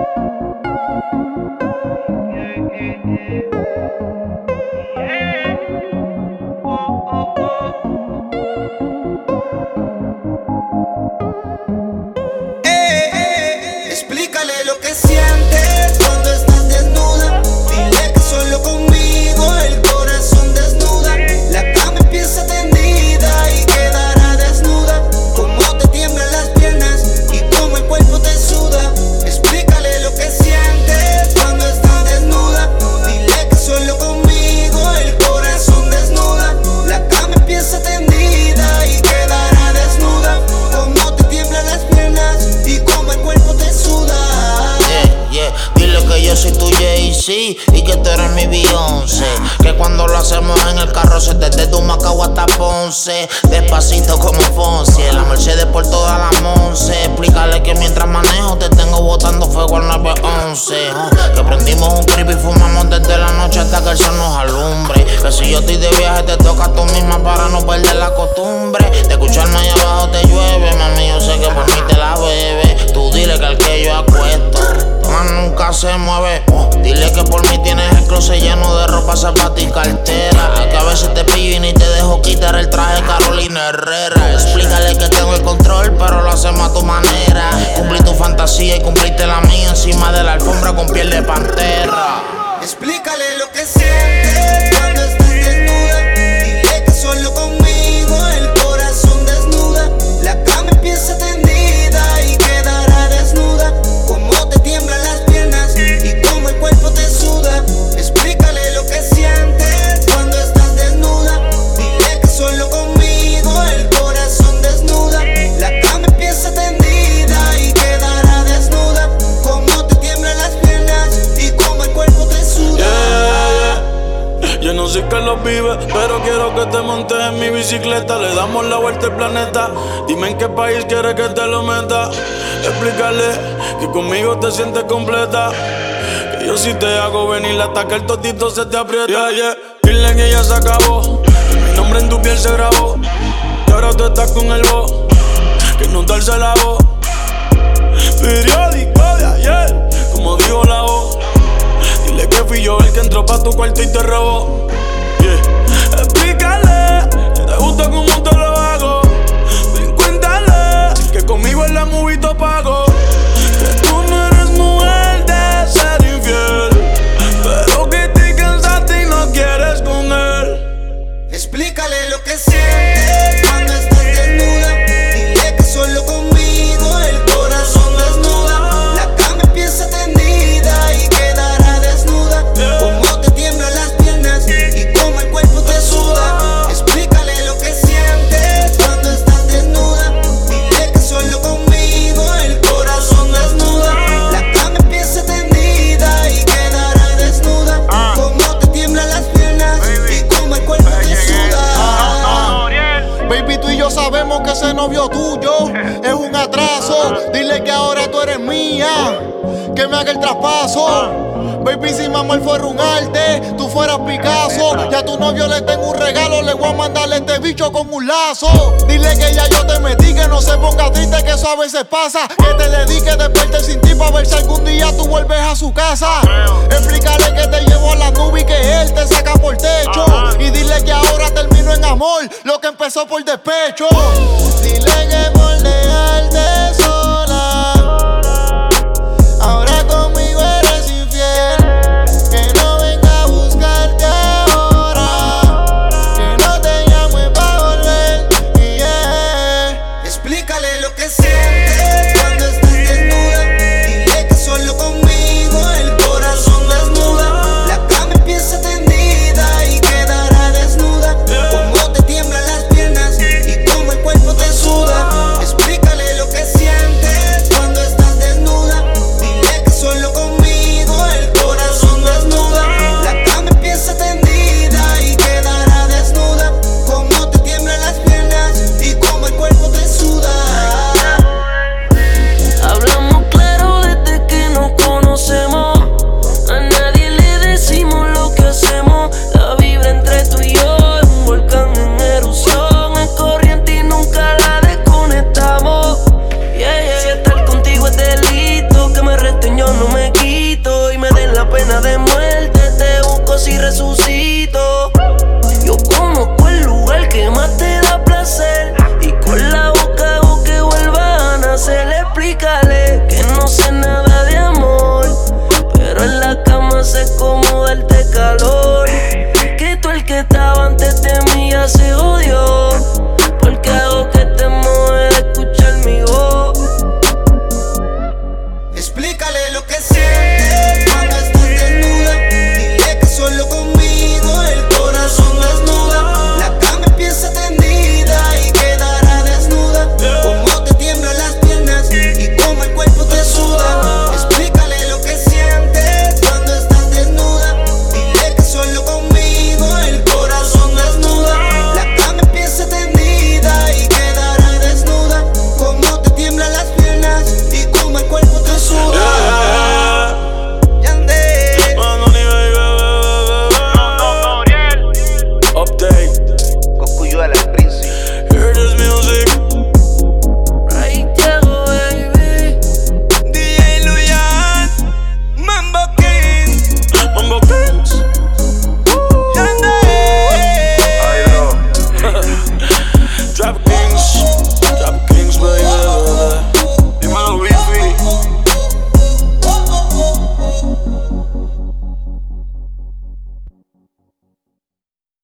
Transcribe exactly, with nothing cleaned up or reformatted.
Explícale lo que sientes cuando estás desnuda. Dile que solo conmigo el corazón desnuda. La cama empieza tendida y quedará desnuda. Cómo te tiemblan las piernas y cómo el cuerpo te suda. Explícale lo que sientes cuando estás desnuda. Dile que solo conmigo el corazón desnuda. La cama empieza tendida y quedará desnuda. Cómo te tiemblan las piernas y cómo el cuerpo te suda. Yeah, dile que yo soy tu Jay-Z y que tú eres mi Beyoncé. Que cuando lo hacemos en el carro se te desde tu Macao hasta Ponce. Despacito como Fonse, la Mercedes por toda la Monse. Explícale que mientras manejo te tengo botando fuego al nueve once. uh, Que prendimos un creep y fumamos desde la noche hasta que el sol nos alumbre. Que si yo estoy de viaje te toca tú misma para no perder la costumbre de escucharme allá abajo te llueve. Mami, yo sé que por mí te la bebe. Tú dile que al que yo acuesto más nunca se mueve. Oh, dile que por mí tienes el closet lleno de ropa, zapatos y cartera. Que a veces te pillo y ni te dejo quitar el traje Carolina Herrera. Explícale que tengo el control, pero lo hacemos a tu manera. Cumplí tu fantasía y cumpliste la mía encima de la alfombra con piel de pantera. Explícale lo que sientes cuando estás desnuda. Dile que solo conmigo el corazón desnuda. La cama empieza tendida y quedará desnuda. Cómo te tiemblan las piernas y cómo el cuerpo te suda. Explícale lo que sientes cuando estás desnuda. Dile que solo conmigo el corazón desnuda. La cama empieza tendida y quedará desnuda. Cómo te tiemblan las piernas y cómo el cuerpo te suda. Yeah, yo no sé qué lo vive, pero quiero que te montes en mi bicicleta. Le damos la vuelta al planeta. Dime en qué país quieres que te lo meta. Explícale que conmigo te sientes completa. Que yo si te hago venir hasta que el totito se te aprieta. Yeah, yeah. Dile que ya se acabó, que mi nombre en tu piel se grabó. Y ahora tú estás con el voz, que no darse la voz. Periódico de ayer, como dijo la voz. Dile que fui yo el que entró pa' tu cuarto y te robó. Yeah. Explícale que te gusta como te lo hago. Ven, cuéntale que conmigo en la movie te pago. Que tú no eres mujer de ser infiel, pero que te cansaste y no quieres con él. Explícale lo que sientes cuando estás desnuda. Dile que solo conmigo el corazón desnuda. La cama empieza tendida y quedará desnuda. Cómo te tiemblan las piernas y cómo el cuerpo te suda. Explícale lo que sientes cuando estás desnuda. Dile que solo conmigo el corazón desnuda. La cama empieza tendida y quedará desnuda. Cómo te tiemblan las piernas y cómo el cuerpo te suda. Baby, tú y yo sabemos que ese novio tuyo es un atraso. Dile que ahora tú eres mía, que me haga el traspaso. Baby, si mi amor fuera un arte, tú fueras Picasso. Ya a tu novio le tengo un regalo, le voy a mandarle este bicho con un lazo. Dile que ya yo te metí, que no se ponga triste, que eso a veces pasa. Que te dedique, despierte sin ti pa' ver si algún día tú vuelves a su casa. Explícale que te llevo a la nube y que él te saca por techo. Y dile que ahora termino en amor lo que empezó por despecho. Dile que por dejarte sola, ahora conmigo eres infiel. Que no venga a buscarte ahora, que no te llame pa' volver. Yeah. Explícale lo que sientes cuando estás desnuda. Dile que solo conmigo el corazón desnuda. La cama empieza tendida y quedará desnuda. Cómo te tiemblan las piernas y cómo el cuerpo te suda. Explícale lo que sientes